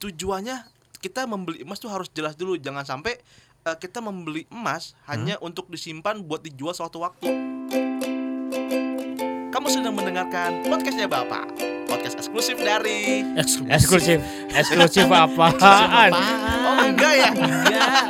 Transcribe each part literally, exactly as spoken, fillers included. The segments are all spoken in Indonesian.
tujuannya kita membeli emas tuh harus jelas dulu, jangan sampai uh, kita membeli emas hmm? hanya untuk disimpan buat dijual suatu waktu. Kamu sedang mendengarkan podcastnya Bapak, podcast eksklusif dari eksklusif eksklusif apaan? Oh enggak ya? Enggak.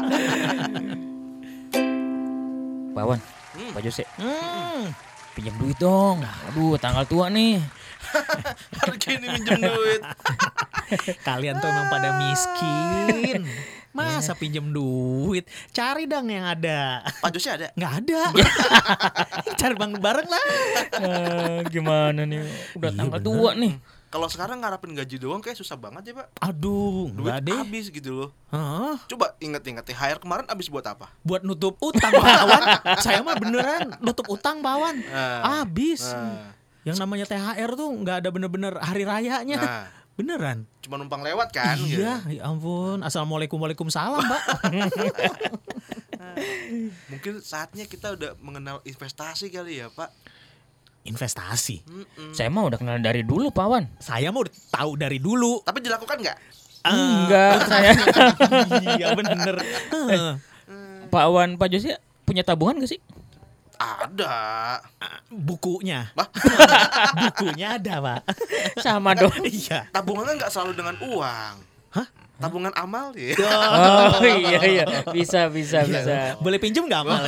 Bawan, hmm. Pak Jose, hmm. pinjam duit dong. Aduh, tanggal tua nih. Hari ini minjem duit. Kalian tuh emang pada miskin. Masa pinjem duit? Cari dong yang ada. Pak Jose ada? Nggak ada. Cari bang bareng lah. Uh, gimana nih? Udah iya, tanggal bener. tua nih. Kalau sekarang ngarapin gaji doang kayak susah banget ya Pak. Aduh, duit nggak deh. habis gitu loh. Huh? Coba inget-inget T H R kemarin habis buat apa? Buat nutup utang Bawan. Saya mah beneran nutup utang Bawan. Nah, Habis. Nah. Yang namanya T H R tuh nggak ada bener-bener hari rayanya. Nah. Beneran. Cuma numpang lewat kan? Iya, gitu. ya ampun. Assalamualaikum waalaikumsalam, Mbak. Mungkin saatnya kita udah mengenal investasi kali ya Pak. Investasi. Mm-mm. Saya mah udah kenal dari dulu, Pak Wan. Saya mau tahu dari dulu. Tapi dilakukan nggak? Enggak, saya. Iya bener. eh, Pak Wan, Pak Jose punya tabungan gak sih? Ada. Bukunya. Bah? Bukunya ada, Pak. Sama dong. Iya. Tabungan kan nggak selalu dengan uang. Hah? Tabungan amal ya. Oh iya iya, bisa bisa Iya. bisa. Boleh pinjem nggak Mal?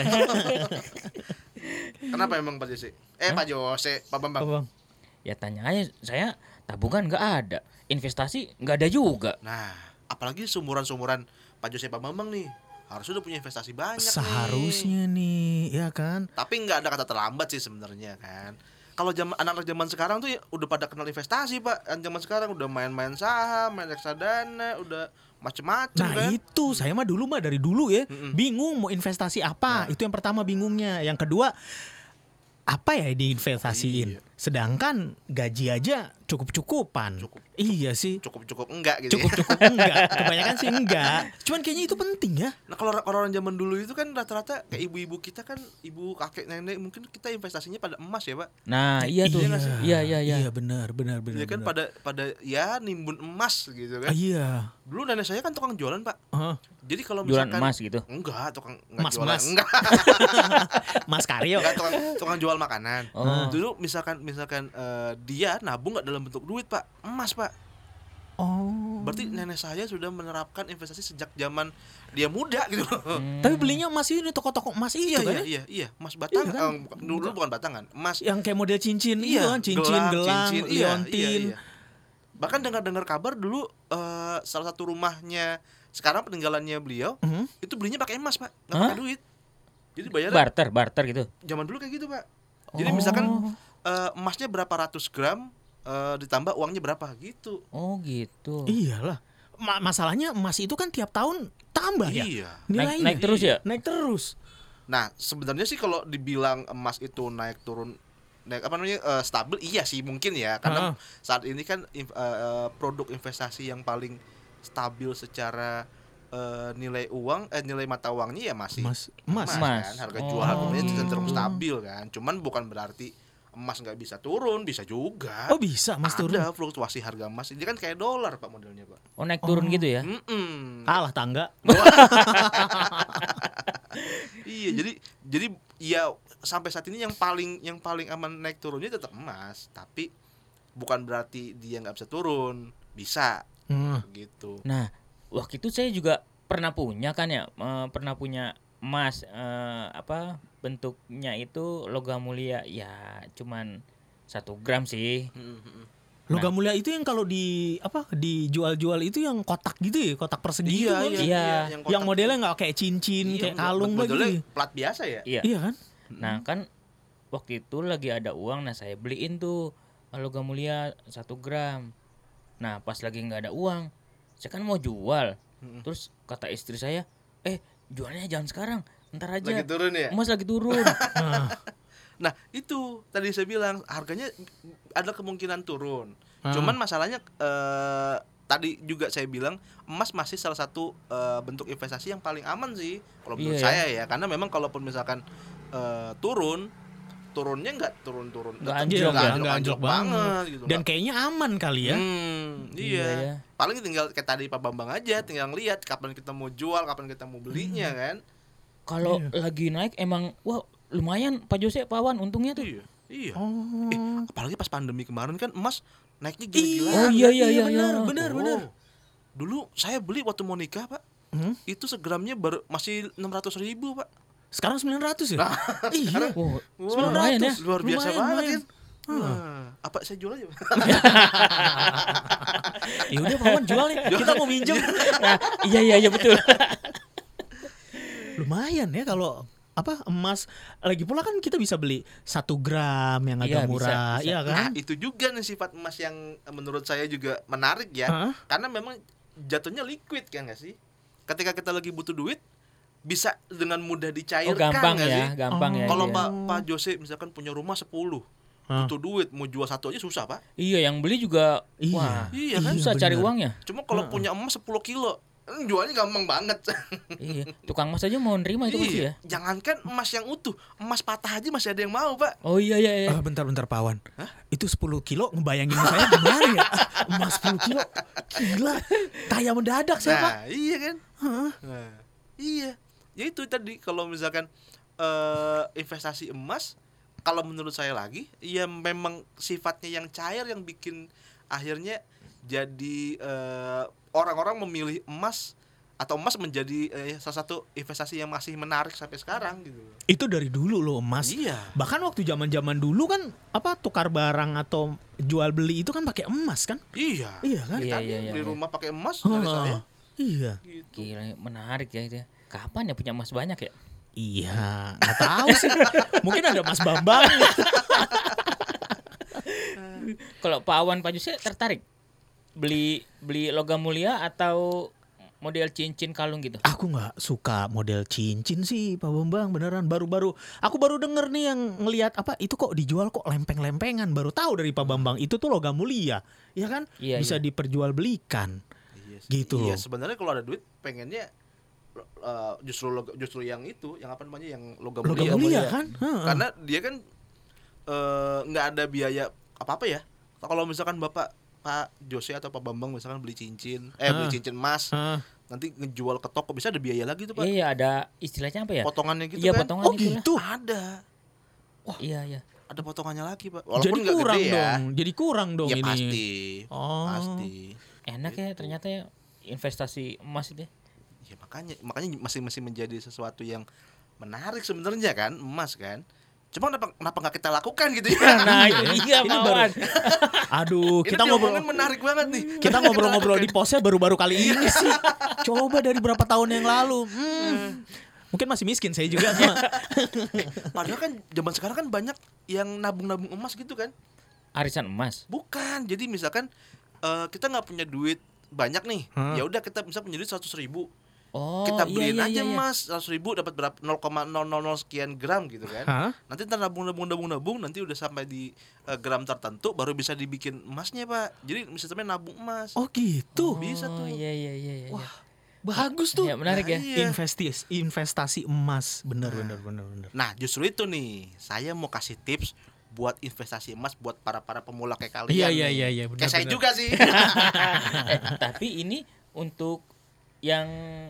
Kenapa emang Pak Jose? Eh Hah? Pak Jose, Pak Bambang. Bang. Ya tanya aja, saya tabungan nggak ada, investasi nggak ada juga. Nah, apalagi sumuran-sumuran Pak Jose, Pak Bambang nih, harus udah punya investasi banyak. Seharusnya nih, nih ya kan. Tapi nggak ada kata terlambat sih sebenarnya kan. Kalau zaman anak-anak zaman sekarang tuh ya udah pada kenal investasi Pak. Yang zaman sekarang udah main-main saham, main reksadana, udah macem-macem Nah kan. itu saya mah dulu mah dari dulu ya Mm-mm. bingung mau investasi apa. Nah. Itu yang pertama bingungnya. Yang kedua apa ya diinvestasiin? Iya. Sedangkan gaji aja cukup-cukupan. Cukup. Iya sih. Cukup-cukup enggak gitu. Ya. Cukup-cukup enggak. Kebanyakan sih enggak. Cuman kayaknya itu penting ya. Nah kalau orang-orang zaman dulu itu kan rata-rata kayak ibu-ibu kita kan, ibu kakek nenek mungkin kita investasinya pada emas ya Pak. Nah iya tuh, Iya. iya iya iya. Iya benar benar benar. Iya kan benar. pada pada ya nimbun emas gitu kan. Ah, iya. Dulu nenek saya kan tukang jualan Pak. Uh, Jadi kalau Jualan misalkan emas gitu. enggak tukang enggak Mas, jualan mas. enggak. Mas Karyo. Enggak tukang, tukang jual makanan. Oh. Dulu misalkan misalkan uh, dia nabung enggak dalam bentuk duit Pak, emas Pak. Oh. Berarti nenek saya sudah menerapkan investasi sejak zaman dia muda gitu loh. Hmm. Tapi belinya emas ini toko-toko emas itu Iya kan? iya ya? iya iya, emas batang. Iya kan? eh, bukan- dulu bukan batangan, emas. Yang kayak model cincin Iya, itu kan, cincin, gelang, cincin, iya, liontin. iya, iya. Bahkan dengar-dengar kabar dulu uh, salah satu rumahnya sekarang peninggalannya beliau Mhm. itu belinya pakai emas Pak, nggak Hah? pakai duit. Jadi bayarnya Barter, barter gitu. zaman dulu kayak gitu Pak. Jadi Oh. misalkan uh, emasnya berapa ratus gram uh, ditambah uangnya berapa gitu. Oh gitu. Iyalah. Ma- masalahnya emas itu kan tiap tahun tambah ya. Iya. Naik, Nilainya naik terus ya? naik terus. Nah sebenarnya sih kalau dibilang emas itu naik turun naik apa namanya uh, stabil, iya sih mungkin ya karena Heeh. saat ini kan inf- uh, produk investasi yang paling stabil secara uh, nilai uang eh nilai mata uangnya ya masih Emas, emas. Emas. kan, harga Oh, jual harganya gitu. cenderung stabil kan, cuman bukan berarti emas nggak bisa turun, bisa juga. Oh bisa emas turun. Ada fluktuasi harga emas ini kan kayak dolar Pak modelnya Pak. Oh naik turun Oh. gitu ya? Mm-mm. Kalah tangga. Iya jadi jadi ya sampai saat ini yang paling yang paling aman naik turunnya tetap emas, tapi bukan berarti dia nggak bisa turun, bisa Hmm. gitu. Nah, waktu itu saya juga pernah punya kan ya, eh, pernah punya emas eh, apa bentuknya itu logam mulia ya cuman satu gram sih. Mm-mm. Logam mulia itu yang kalau di apa dijual-jual itu yang kotak gitu ya, kotak persegi Iya, gitu kan? iya, Iya. iya, Yang kotak- modelnya nggak kayak cincin, iya, kayak kalung modelnya lagi. plat biasa ya. Iya. Iya kan? Nah kan waktu itu lagi ada uang, nah saya beliin tuh logam mulia satu gram. Nah pas lagi nggak ada uang, saya kan mau jual. Mm-mm. Terus kata istri saya, eh jualnya jangan sekarang, ntar aja. Lagi turun ya. Emas lagi turun. Nah, Nah itu tadi saya bilang harganya ada kemungkinan turun. Hmm. Cuman masalahnya eh, tadi juga saya bilang emas masih salah satu eh, bentuk investasi yang paling aman sih kalau menurut Iya, saya ya. Karena memang kalaupun misalkan eh, turun turunnya nggak turun-turun, Nggak tetep anjlok nggak ya, nggak anjlok banget. gitu. Dan Nggak- kayaknya aman kali ya. Hmm, Iya, iya. ya. Paling tinggal kayak tadi Pak Bambang aja, tinggal ngeliat kapan kita mau jual, kapan kita mau belinya Hmm. kan. Kalau lagi naik emang wah lumayan Pak Jose, Pak Wan untungnya tuh. Iya, iya. Oh. Eh, apalagi pas pandemi kemarin kan emas naiknya Iya. gila-gilaan. Oh iya iya iya. benar, iya. benar, Oh. benar. Dulu saya beli waktu mau nikah, Pak. Hmm? Itu segramnya baru masih enam ratus ribu, Pak. Sekarang sembilan ratus ya? Iya. Wow, Wah, lumayan ya. luar biasa Lumayan, banget lumayan. kan. Wah, apa saya jual aja, Pak? Ya udah Pak Wan jual nih. Kita mau minjem. Nah, iya iya iya betul. Lumayan ya kalau apa emas, lagi pula kan kita bisa beli satu gram yang Iya, agak bisa, murah, bisa. iya Nah, kan? itu juga nih sifat emas yang menurut saya juga menarik ya. Hah? Karena memang jatuhnya liquid kan nggak sih? Ketika kita lagi butuh duit bisa dengan mudah dicairkan Oh gampang nggak ya, sih? gampang Oh. ya. Kalau iya. Pak Pak Jose misalkan punya rumah sepuluh, Hah? butuh duit mau jual satu aja susah, Pak. Iya, yang beli juga Iya. wah, Iya kan? susah Iya, cari benar. uangnya. Cuma kalau punya emas sepuluh kilo, eh, jualnya gampang banget. Iya, tukang emas aja mau nerima itu pasti ya. Iya. Jangankan emas yang utuh, emas patah aja masih ada yang mau, Pak. Oh iya iya iya. Ah, bentar-bentar Pak Wan. Itu sepuluh kilo ngebayangin saya gimana ya? Emas sepuluh kilo. Gila. Kaya mendadak saya, Pak. Nah, iya kan? Hah? Nah, iya. Ya itu tadi kalau misalkan eh, investasi emas, kalau menurut saya lagi, ya memang sifatnya yang cair yang bikin akhirnya jadi eh, orang-orang memilih emas atau emas menjadi eh, salah satu investasi yang masih menarik sampai sekarang gitu. Itu dari dulu loh emas. Iya. Bahkan waktu zaman-zaman dulu kan apa tukar barang atau jual beli itu kan pakai emas kan? Iya. Iya kan? Iya, Tadi iya, iya, beli iya. rumah pakai emas dari Hah. saya. Iya. Gitu. Gila, menarik ya itu. ya. Kapan ya punya emas banyak ya? Iya, nggak tahu sih. Mungkin ada Mas Bambang. Kalau Pak Awan Pak Jose tertarik beli beli logam mulia atau model cincin kalung gitu? Aku nggak suka model cincin sih, Pak Bambang, beneran. Baru-baru aku baru denger nih yang ngelihat apa itu kok dijual kok lempeng-lempengan. Baru tahu dari Pak Bambang itu tuh logam mulia, ya kan? Iya, Bisa iya. diperjualbelikan. Iya sih. Gitu. Iya, sebenarnya kalau ada duit pengennya eh, justru log- justru yang itu, yang apa namanya, yang logam, Logam mulia. mulia mulia. kan? Heeh. Karena dia kan eh, nggak ada biaya apa-apa ya. Kalau misalkan Bapak Pak Jose atau Pak Bambang misalkan beli cincin, eh beli Ah. cincin emas, Heeh. nanti ngejual ke toko bisa ada biaya lagi tuh, Pak. Iya, ada istilahnya apa ya? Potongannya gitu Iya, kan. potongan Oh itulah. gitu. Ada. Iya, iya. Ada potongannya lagi, Pak. Jadi Walaupun nggak kurang gede ya. dong. Jadi kurang dong Ya ini. pasti. Oh. Pasti. Enak ya ternyata ya investasi emas itu. ya. Ya makanya makanya masih masih menjadi sesuatu yang menarik sebenarnya kan, emas kan. Cuma kenapa kenapa nggak kita lakukan gitu ya? Nah, Iya, itu dia ini Pak baru- Awan. Aduh, Ini kita ngobrol diomongin menarik banget nih. kita ngobrol-ngobrol di posnya baru-baru kali ini sih. Coba dari berapa tahun yang lalu. Hmm. Mungkin masih miskin saya juga sama. Padahal kan zaman sekarang kan banyak yang nabung-nabung emas gitu kan. Arisan emas. Bukan. Jadi misalkan eh, kita nggak punya duit banyak nih. Hah? Ya udah kita bisa punya duit seratus ribu. Oh, Kita iya, beliin iya, aja iya, iya. emas seratus ribu dapat berapa nol koma nol nol nol sekian gram gitu kan. Hah? Nanti ntar nabung nabung nabung nabung nanti udah sampai di eh, gram tertentu baru bisa dibikin emasnya, Pak. Jadi sistemnya nabung emas. Oh gitu. bisa tuh. Oh, iya iya iya iya. Wah, bagus tuh. Ya, menarik ya. Nah, iya. Investasi investasi emas. Bener bener bener bener. Nah, justru itu nih, saya mau kasih tips buat investasi emas buat para-para pemula kayak kalian. Iya, iya, nih. iya, iya, benar, Kayak saya benar. juga sih. Eh, tapi ini untuk yang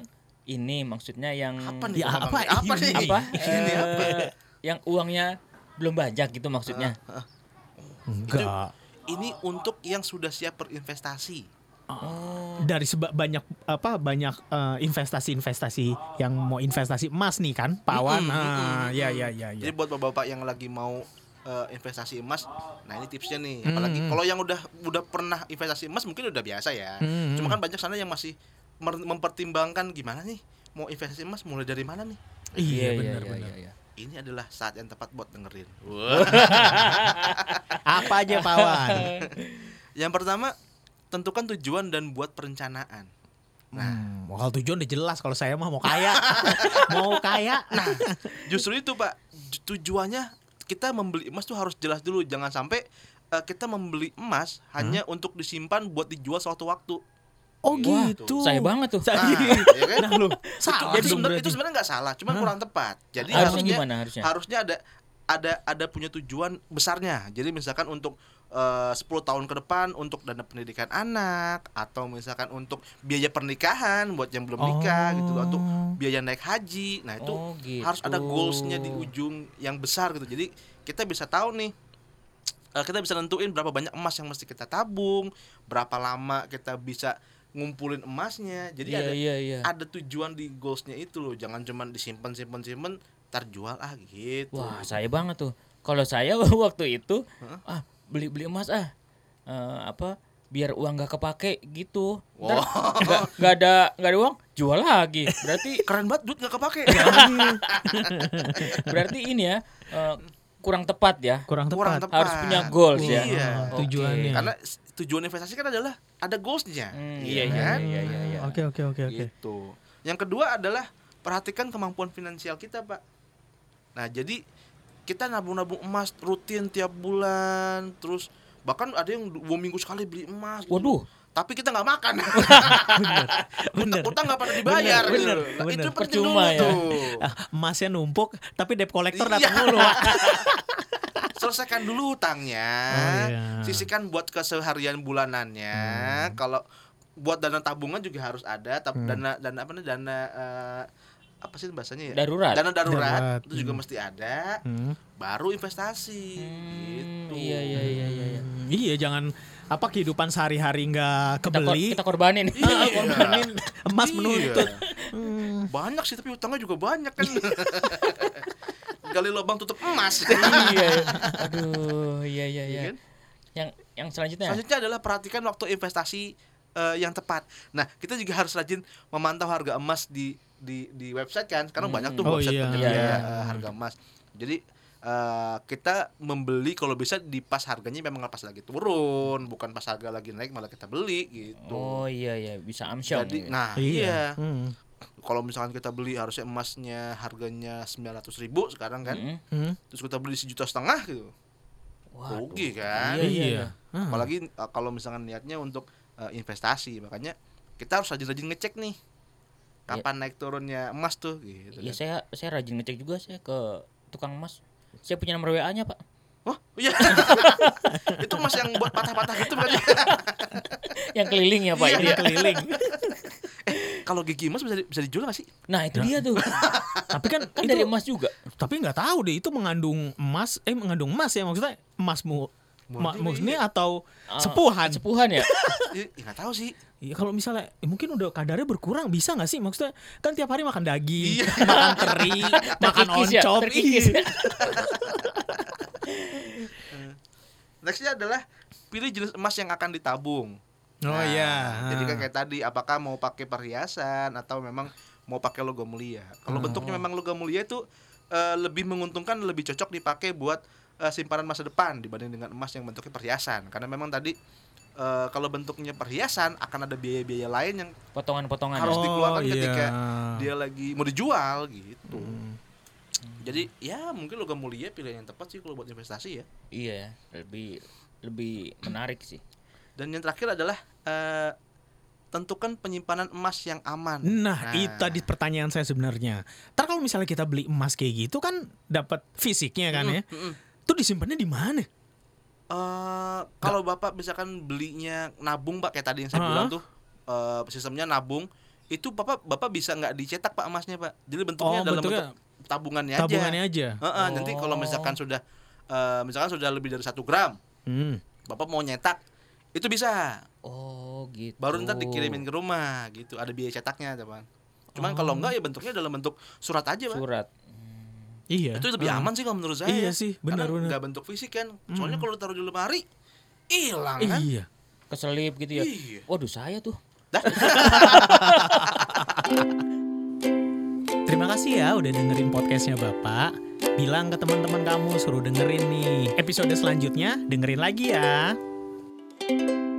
ini maksudnya yang Apa nih? Ya, Bang? apa apa ini? nih? apa? Ini Eh, apa? yang uangnya belum banyak gitu maksudnya. Enggak. Ini untuk yang sudah siap berinvestasi. Oh. Dari seba- banyak apa banyak eh, investasi-investasi yang mau investasi emas nih kan, Pak Wan. Mm-mm, Ah, mm-mm, ya mm-mm. ya ya ya. Jadi buat bapak-bapak yang lagi mau eh, investasi emas, nah ini tipsnya nih. Apalagi Mm-mm. kalau yang udah udah pernah investasi emas mungkin udah biasa ya. Mm-mm. Cuma kan banyak sana yang masih mer- mempertimbangkan gimana nih mau investasi emas mulai dari mana nih. Iya benar iya, benar. iya, iya. Ini adalah saat yang tepat buat dengerin. Apa aja Pak Wan? Yang pertama, tentukan tujuan dan buat perencanaan. Nah, Hmm, kalau tujuan udah jelas kalau saya mah mau kaya. Mau kaya. nah, justru itu Pak, Ju- tujuannya kita membeli emas tuh harus jelas dulu. Jangan sampai eh, kita membeli emas hanya untuk disimpan buat dijual suatu waktu. Oh Wah, gitu. Saya banget tuh. Sa- Nah, ya kan? Nah, lu Itu, salah itu dong sebenarnya berarti. itu sebenarnya nggak salah, cuman Hah? kurang tepat. Jadi Harusnya harusnya gimana harusnya? harusnya ada ada ada punya tujuan besarnya. Jadi misalkan untuk uh, sepuluh tahun ke depan untuk dana pendidikan anak, atau misalkan untuk biaya pernikahan buat yang belum nikah Oh. gitu, untuk biaya naik haji. Nah, itu Oh, gitu. harus ada goals-nya di ujung yang besar gitu. Jadi kita bisa tahu nih, uh, kita bisa nentuin berapa banyak emas yang mesti kita tabung, berapa lama kita bisa ngumpulin emasnya. Jadi Iya, ada iya, iya. ada tujuan di goalsnya itu loh. Jangan cuman disimpan simpan simpan ntar jual ah gitu. Wah, saya banget tuh. Kalau saya waktu itu Hah? ah beli beli emas ah. Eh, apa biar uang nggak kepake gitu. Ntar nggak nggak ada nggak ada uang, jual lagi. Berarti Keren banget, duit gak kepake. berarti ini ya eh, kurang tepat ya. Kurang tepat. Kurang tepat. Harus punya goals ya. Iya. Oke. Tujuannya. Karena s- tujuan investasi kan adalah ada goalsnya. Hmm, Iya iya, kan? iya, iya, iya. Oke oke oke oke. Gitu. Yang kedua adalah perhatikan kemampuan finansial kita, Pak. Nah, jadi kita nabung-nabung emas rutin tiap bulan, terus bahkan ada yang dua minggu sekali beli emas. gitu. Waduh. Tapi kita nggak makan. Bener. Utang nggak pada dibayar. Bener, gitu. bener, Nah, bener. itu penting Percuma dulu ya. tuh. Ah, emasnya numpuk tapi debt collector Iya. datang mulu. Selesaikan dulu utangnya, Oh, iya. sisihkan buat keseharian bulanannya. Kalau buat dana tabungan juga harus ada, tapi Hmm. dana dana apa nih dana eh, apa sih bahasanya ya? Darurat. Dana darurat, Darurat, itu juga hmm. mesti ada. Hmm. Baru investasi. Hmm, gitu. iya iya iya iya. iya. Hmm, Iya jangan apa kehidupan sehari-hari nggak Kita, kor- kebeli. kita korbanin. Iya. Korbanin emas Iya. menuntut. Hmm. Banyak sih, tapi utangnya juga banyak kan. Gali lubang tutup emas. Iya. Aduh, iya iya iya. Iya kan? Yang yang selanjutnya. Selanjutnya adalah perhatikan waktu investasi eh, yang tepat. Nah, kita juga harus rajin memantau harga emas di di di website kan. Sekarang Hmm. banyak tuh Oh, website iya. penyedia Iya, iya. eh, harga emas. Jadi eh, kita membeli kalau bisa di pas harganya memang pas lagi turun, bukan pas harga lagi naik malah kita beli gitu. Oh iya iya, bisa amsyong. Jadi, gitu. nah iya. Hmm. Kalau misalkan kita beli harusnya emasnya harganya sembilan ratus ribu sekarang kan, Mm-mm. Hmm. terus kita beli sejuta setengah gitu, Waduh. rugi kan. Iya, iya, Iya. Hmm. Apalagi uh, kalau misalkan niatnya untuk uh, investasi, makanya kita harus rajin-rajin ngecek nih kapan naik turunnya emas tuh gitu. Iya, kan. saya saya rajin ngecek juga saya ke tukang emas. Saya punya nomor W A-nya, Pak. Wah, iya. Itu emas yang buat patah-patah gitu kan. Yang keliling ya, Pak. Iya. Itu ya. Keliling. Kalau gigi emas bisa di- bisa dijual gak sih? Nah, itu dia tuh. Tapi kan Kan itu, dari emas juga. tapi nggak tahu deh itu mengandung emas, eh mengandung emas ya maksudnya emasmu ma- Murni, murni iya. atau Ah, sepuhan. Sepuhan ya? Ih, nggak tahu sih. Iya kalau misalnya eh, mungkin udah kadarnya berkurang bisa nggak sih maksudnya kan tiap hari makan daging, Iya. makan teri, makan Terkikis ya, oncom. terkikis. Iya. Nextnya adalah pilih jenis emas yang akan ditabung. Oh Nah, iya. Jadi kan kayak tadi, apakah mau pakai perhiasan atau memang mau pakai logam mulia. Kalau Hmm. bentuknya memang logam mulia itu eh, lebih menguntungkan, lebih cocok dipakai buat eh, simpanan masa depan dibanding dengan emas yang bentuknya perhiasan. Karena memang tadi eh, kalau bentuknya perhiasan akan ada biaya-biaya lain yang Potongan-potongan. harus ya? dikeluarkan iya. ketika dia lagi mau dijual gitu. Hmm. Jadi ya mungkin logam mulia pilihan yang tepat sih kalau buat investasi ya. Iya, lebih lebih menarik sih. Dan yang terakhir adalah eh, tentukan penyimpanan emas yang aman. Nah, itu tadi pertanyaan saya sebenarnya. Ntar kalau misalnya kita beli emas kayak gitu kan dapat fisiknya kan ya. Mm-mm. Tuh disimpannya di mana? Eh, kalau Bapak misalkan belinya nabung Pak, kayak tadi yang saya Hah? bilang tuh eh, sistemnya nabung, itu Bapak Bapak bisa nggak dicetak Pak emasnya Pak. Jadi bentuknya Oh, dalam bentuknya bentuk tabungannya, Tabungannya aja. aja. Heeh, nanti kalau Oh. misalkan sudah eh, misalkan sudah lebih dari satu gram, Hmm. Bapak mau nyetak itu bisa. Oh, gitu. Baru ntar dikirimin ke rumah gitu. Ada biaya cetaknya teman. Cuman Oh. kalau enggak ya bentuknya dalam bentuk surat aja Pak. surat. Iya. Itu lebih Heeh. aman sih kalau menurut saya. Iya sih, benar, Karena benar. nggak bentuk fisik kan. Soalnya Hmm. kalau taruh di lemari hilang kan. Iya. Keselip gitu ya. Iya. Waduh, saya tuh. Terima kasih ya udah dengerin podcastnya Bapak. Bilang ke teman-teman kamu suruh dengerin nih. Episode selanjutnya dengerin lagi ya.